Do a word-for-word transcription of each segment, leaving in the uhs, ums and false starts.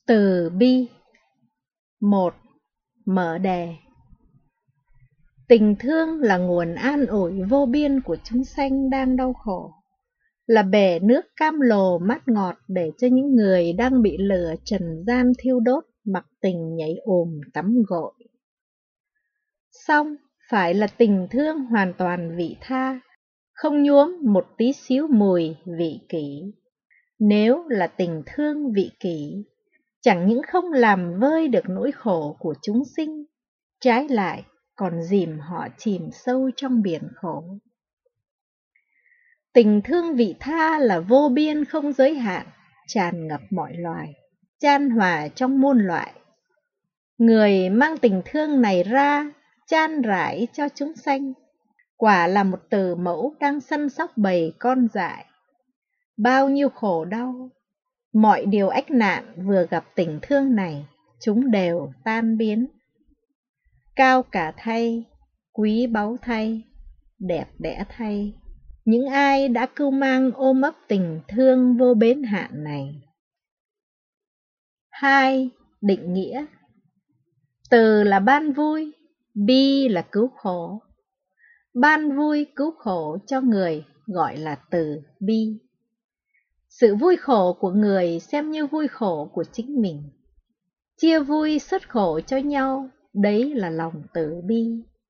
Từ bi. Một. Mở đề. Tình thương là nguồn an ủi vô biên của chúng sanh đang đau khổ, là bể nước cam lồ mát ngọt để cho những người đang bị lửa trần gian thiêu đốt mặc tình nhảy ùm tắm gội. Song phải là tình thương hoàn toàn vị tha, không nhuốm một tí xíu mùi vị kỷ. Nếu là tình thương vị kỷ, chẳng những không làm vơi được nỗi khổ của chúng sinh, trái lại còn dìm họ chìm sâu trong biển khổ. Tình thương vị tha là vô biên không giới hạn, tràn ngập mọi loài, chan hòa trong muôn loại. Người mang tình thương này ra, chan rải cho chúng sanh, quả là một từ mẫu đang săn sóc bầy con dại. Bao nhiêu khổ đau, mọi điều ách nạn vừa gặp tình thương này, chúng đều tan biến. Cao cả thay, quý báu thay, đẹp đẽ thay, những ai đã cưu mang ôm ấp tình thương vô bến hạn này. Hai. Định nghĩa. Từ là ban vui, bi là cứu khổ. Ban vui cứu khổ cho người gọi là từ bi. Sự vui khổ của người xem như vui khổ của chính mình. Chia vui xuất khổ cho nhau, đấy là lòng từ bi.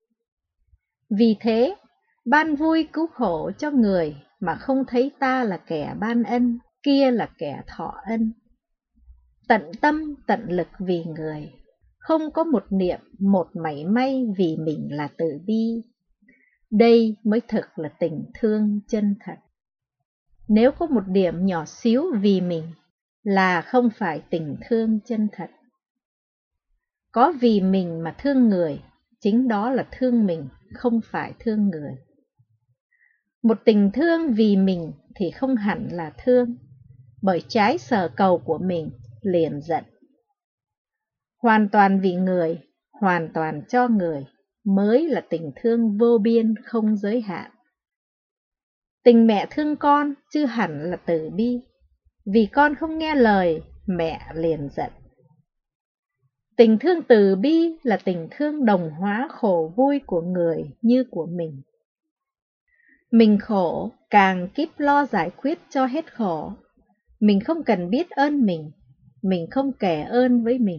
Vì thế, ban vui cứu khổ cho người mà không thấy ta là kẻ ban ân, kia là kẻ thọ ân. Tận tâm tận lực vì người, không có một niệm một mảy may vì mình là từ bi. Đây mới thực là tình thương chân thật. Nếu có một điểm nhỏ xíu vì mình là không phải tình thương chân thật. Có vì mình mà thương người, chính đó là thương mình, không phải thương người. Một tình thương vì mình thì không hẳn là thương, bởi trái sở cầu của mình liền giận. Hoàn toàn vì người, hoàn toàn cho người mới là tình thương vô biên không giới hạn. Tình mẹ thương con chứ hẳn là từ bi, vì con không nghe lời, mẹ liền giận. Tình thương từ bi là tình thương đồng hóa khổ vui của người như của mình. Mình khổ, càng kíp lo giải quyết cho hết khổ. Mình không cần biết ơn mình, mình không kể ơn với mình.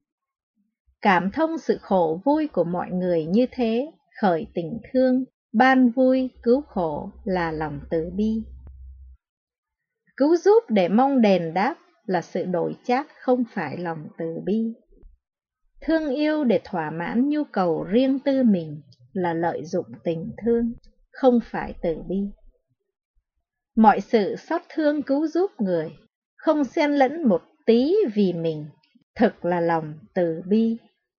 Cảm thông sự khổ vui của mọi người như thế, khởi tình thương, ban vui, cứu khổ là lòng từ bi. Cứu giúp để mong đền đáp là sự đổi chác, không phải lòng từ bi. Thương yêu để thỏa mãn nhu cầu riêng tư mình là lợi dụng tình thương, không phải từ bi. Mọi sự xót thương cứu giúp người, không xen lẫn một tí vì mình, thực là lòng từ bi.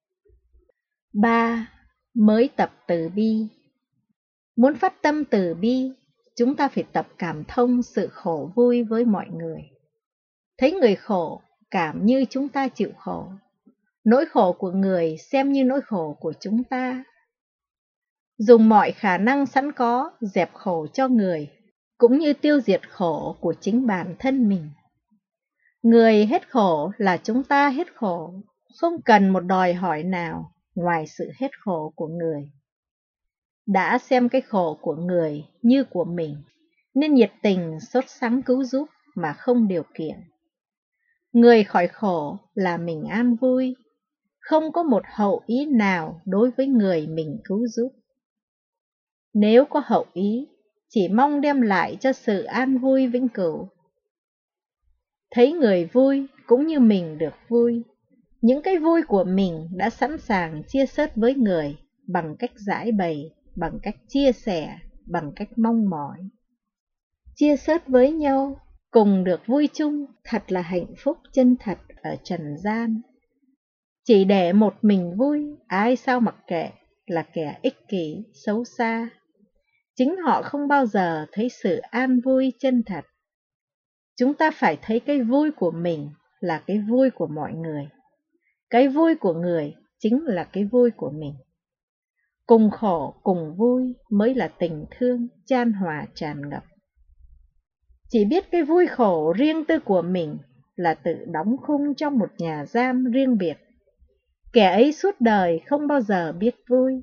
Ba. Mới tập từ bi. Muốn phát tâm từ bi, chúng ta phải tập cảm thông sự khổ vui với mọi người. Thấy người khổ, cảm như chúng ta chịu khổ. Nỗi khổ của người xem như nỗi khổ của chúng ta. Dùng mọi khả năng sẵn có dẹp khổ cho người, cũng như tiêu diệt khổ của chính bản thân mình. Người hết khổ là chúng ta hết khổ, không cần một đòi hỏi nào ngoài sự hết khổ của người. Đã xem cái khổ của người như của mình, nên nhiệt tình sốt sắng cứu giúp mà không điều kiện. Người khỏi khổ là mình an vui, không có một hậu ý nào đối với người mình cứu giúp. Nếu có hậu ý, chỉ mong đem lại cho sự an vui vĩnh cửu. Thấy người vui cũng như mình được vui. Những cái vui của mình đã sẵn sàng chia sớt với người bằng cách giải bày, bằng cách chia sẻ, bằng cách mong mỏi. Chia sớt với nhau, cùng được vui chung, thật là hạnh phúc chân thật ở trần gian. Chỉ để một mình vui, ai sao mặc kệ, là kẻ ích kỷ, xấu xa. Chính họ không bao giờ thấy sự an vui chân thật. Chúng ta phải thấy cái vui của mình là cái vui của mọi người. Cái vui của người chính là cái vui của mình. Cùng khổ, cùng vui mới là tình thương chan hòa tràn ngập. Chỉ biết cái vui khổ riêng tư của mình là tự đóng khung trong một nhà giam riêng biệt. Kẻ ấy suốt đời không bao giờ biết vui.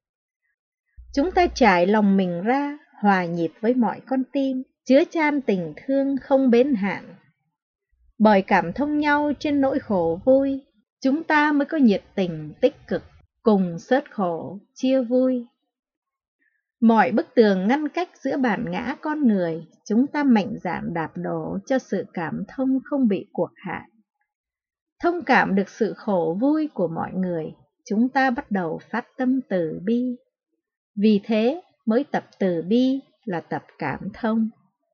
Chúng ta trải lòng mình ra, hòa nhịp với mọi con tim, chứa chan tình thương không bến hạn. Bởi cảm thông nhau trên nỗi khổ vui, chúng ta mới có nhiệt tình tích cực, cùng xớt khổ, chia vui. Mọi bức tường ngăn cách giữa bản ngã con người, chúng ta mạnh dạn đạp đổ cho sự cảm thông không bị cuộc hại. Thông cảm được sự khổ vui của mọi người, chúng ta bắt đầu phát tâm từ bi. Vì thế mới tập từ bi là tập cảm thông.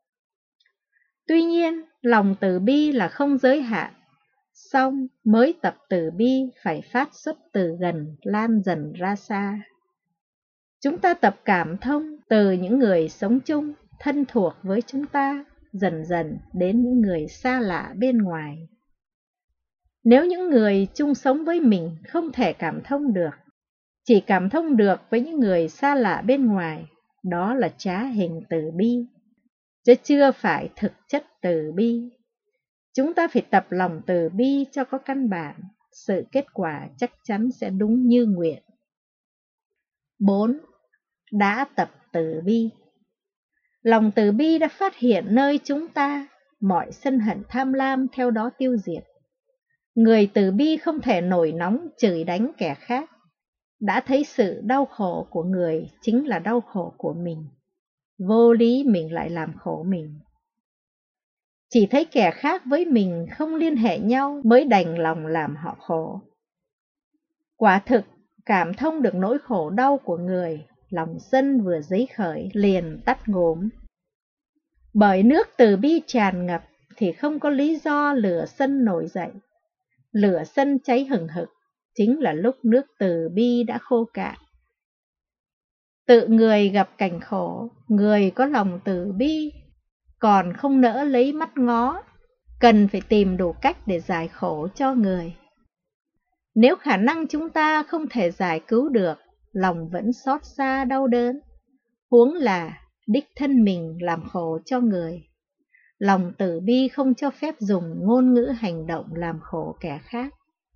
Tuy nhiên, lòng từ bi là không giới hạn, song mới tập từ bi phải phát xuất từ gần lan dần ra xa. Chúng ta tập cảm thông từ những người sống chung, thân thuộc với chúng ta, dần dần đến những người xa lạ bên ngoài. Nếu những người chung sống với mình không thể cảm thông được, chỉ cảm thông được với những người xa lạ bên ngoài, đó là trá hình từ bi, chứ chưa phải thực chất từ bi. Chúng ta phải tập lòng từ bi cho có căn bản, sự kết quả chắc chắn sẽ đúng như nguyện. bốn. Đã tập từ bi. Lòng từ bi đã phát hiện nơi chúng ta, mọi sân hận tham lam theo đó tiêu diệt. Người từ bi không thể nổi nóng chửi đánh kẻ khác, đã thấy sự đau khổ của người chính là đau khổ của mình, vô lý mình lại làm khổ mình. Chỉ thấy kẻ khác với mình không liên hệ nhau mới đành lòng làm họ khổ. Quả thực, cảm thông được nỗi khổ đau của người, lòng dân vừa dấy khởi liền tắt ngốm. Bởi nước từ bi tràn ngập thì không có lý do lửa sân nổi dậy. Lửa sân cháy hừng hực chính là lúc nước từ bi đã khô cạn. Tự người gặp cảnh khổ, người có lòng từ bi còn không nỡ lấy mắt ngó, cần phải tìm đủ cách để giải khổ cho người. Nếu khả năng chúng ta không thể giải cứu được, lòng vẫn xót xa đau đớn, huống là đích thân mình làm khổ cho người. Lòng từ bi không cho phép dùng ngôn ngữ hành động làm khổ kẻ khác.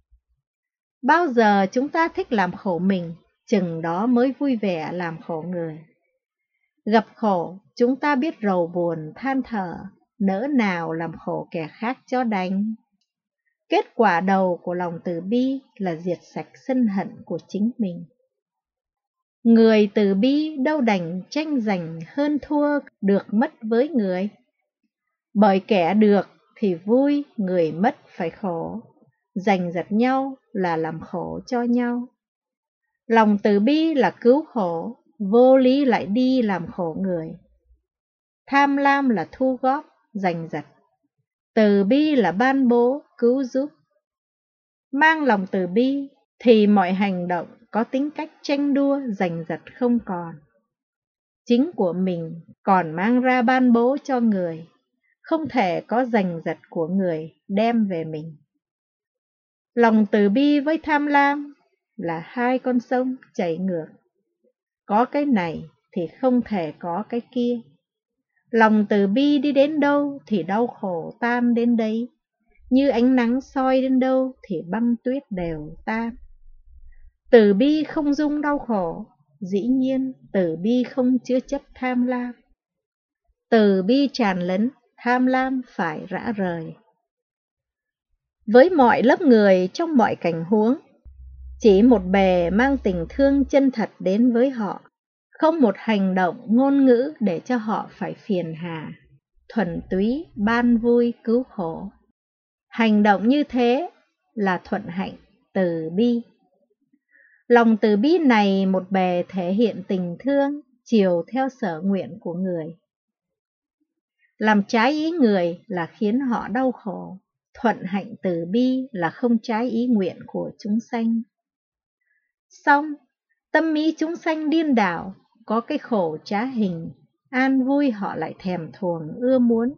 Bao giờ chúng ta thích làm khổ mình, chừng đó mới vui vẻ làm khổ người. Gặp khổ, chúng ta biết rầu buồn than thở, nỡ nào làm khổ kẻ khác cho đành. Kết quả đầu của lòng từ bi là diệt sạch sân hận của chính mình. Người từ bi đâu đành tranh giành hơn thua được mất với người. Bởi kẻ được thì vui, người mất phải khổ. Giành giật nhau là làm khổ cho nhau. Lòng từ bi là cứu khổ, vô lý lại đi làm khổ người. Tham lam là thu góp, giành giật. Từ bi là ban bố, cứu giúp. Mang lòng từ bi thì mọi hành động có tính cách tranh đua, giành giật không còn. Chính của mình còn mang ra ban bố cho người, không thể có giành giật của người đem về mình. Lòng từ bi với tham lam là hai con sông chảy ngược. Có cái này thì không thể có cái kia. Lòng từ bi đi đến đâu thì đau khổ tan đến đấy. Như ánh nắng soi đến đâu thì băng tuyết đều tan. Từ bi không dung đau khổ, dĩ nhiên từ bi không chứa chấp tham lam. Từ bi tràn lấn, tham lam phải rã rời. Với mọi lớp người trong mọi cảnh huống, chỉ một bề mang tình thương chân thật đến với họ, không một hành động ngôn ngữ để cho họ phải phiền hà, thuần túy ban vui cứu khổ. Hành động như thế là thuận hạnh từ bi. Lòng từ bi này một bề thể hiện tình thương, chiều theo sở nguyện của người. Làm trái ý người là khiến họ đau khổ, thuận hạnh từ bi là không trái ý nguyện của chúng sanh. Song, tâm ý chúng sanh điên đảo, có cái khổ trá hình, an vui họ lại thèm thuồng ưa muốn.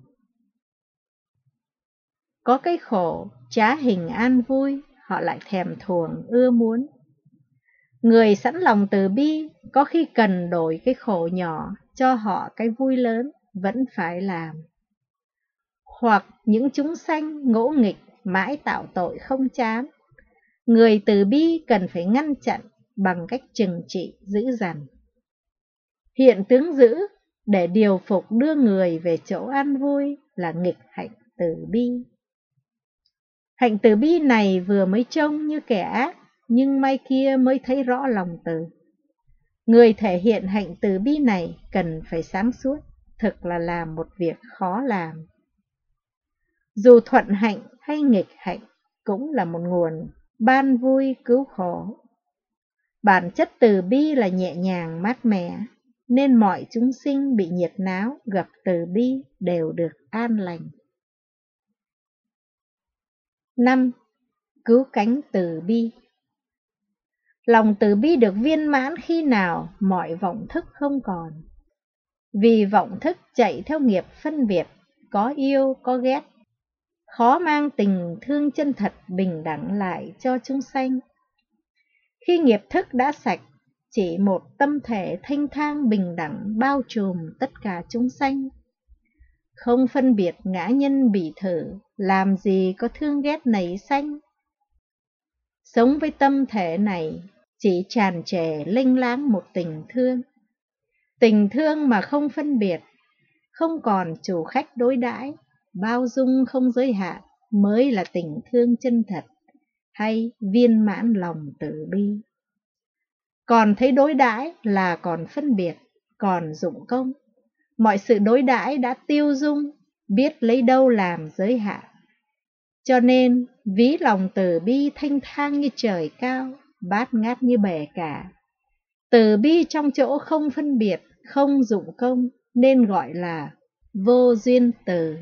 Có cái khổ trá hình an vui, họ lại thèm thuồng ưa muốn. Người sẵn lòng từ bi, có khi cần đổi cái khổ nhỏ cho họ cái vui lớn, vẫn phải làm. hoặc những chúng sanh ngỗ nghịch mãi tạo tội không chán, người từ bi cần phải ngăn chặn bằng cách trừng trị dữ dằn. Hiện tướng dữ để điều phục đưa người về chỗ an vui là nghịch hạnh từ bi. Hạnh từ bi này vừa mới trông như kẻ ác, nhưng mai kia mới thấy rõ lòng từ. Người thể hiện hạnh từ bi này cần phải sáng suốt, thực là làm một việc khó làm. Dù thuận hạnh hay nghịch hạnh cũng là một nguồn ban vui cứu khổ. Bản chất từ bi là nhẹ nhàng mát mẻ, nên mọi chúng sinh bị nhiệt náo gặp từ bi đều được an lành. năm. Cứu cánh từ bi. Lòng từ bi được viên mãn khi nào mọi vọng thức không còn. Vì vọng thức chạy theo nghiệp phân biệt, có yêu có ghét, khó mang tình thương chân thật bình đẳng lại cho chúng sanh. Khi nghiệp thức đã sạch, chỉ một tâm thể thanh thang bình đẳng bao trùm tất cả chúng sanh. Không phân biệt ngã nhân bỉ thử, làm gì có thương ghét nảy sanh. Sống với tâm thể này, chỉ tràn trề lênh láng một tình thương. Tình thương mà không phân biệt, không còn chủ khách đối đãi, bao dung không giới hạn mới là tình thương chân thật hay viên mãn lòng từ bi. Còn thấy đối đãi là còn phân biệt, còn dụng công. Mọi sự đối đãi đã tiêu dung, biết lấy đâu làm giới hạn. Cho nên, ví lòng từ bi thanh thang như trời cao, bát ngát như bể cả. Từ bi trong chỗ không phân biệt, không dụng công, nên gọi là vô duyên từ.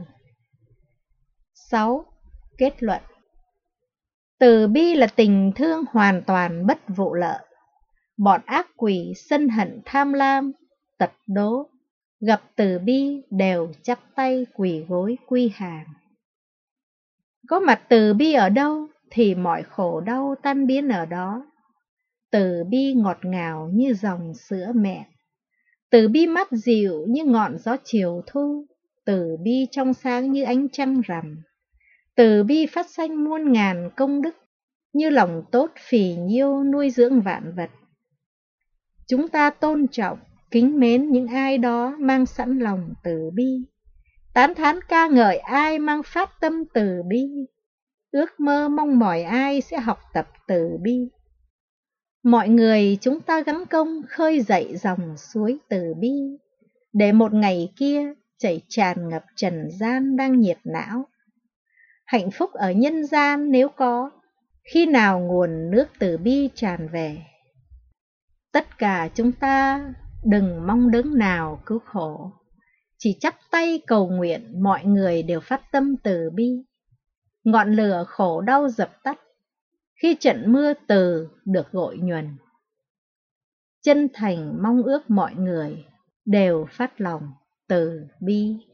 sáu. Kết luận. Từ bi là tình thương hoàn toàn bất vụ lợi. Bọn ác quỷ sân hận tham lam, tật đố, gặp từ bi đều chắp tay quỳ gối quy hàng. Có mặt từ bi ở đâu thì mọi khổ đau tan biến ở đó. Từ bi ngọt ngào như dòng sữa mẹ, từ bi mát dịu như ngọn gió chiều thu, từ bi trong sáng như ánh trăng rằm, từ bi phát sanh muôn ngàn công đức, như lòng tốt phì nhiêu nuôi dưỡng vạn vật. Chúng ta tôn trọng, kính mến những ai đó mang sẵn lòng từ bi, tán thán ca ngợi ai mang phát tâm từ bi, ước mơ mong mỏi ai sẽ học tập từ bi. Mọi người chúng ta gắng công khơi dậy dòng suối từ bi, để một ngày kia chảy tràn ngập trần gian đang nhiệt não. Hạnh phúc ở nhân gian nếu có, khi nào nguồn nước từ bi tràn về. Tất cả chúng ta đừng mong đấng nào cứu khổ, chỉ chắp tay cầu nguyện mọi người đều phát tâm từ bi. Ngọn lửa khổ đau dập tắt, khi trận mưa từ được gội nhuần. Chân thành mong ước mọi người đều phát lòng từ bi.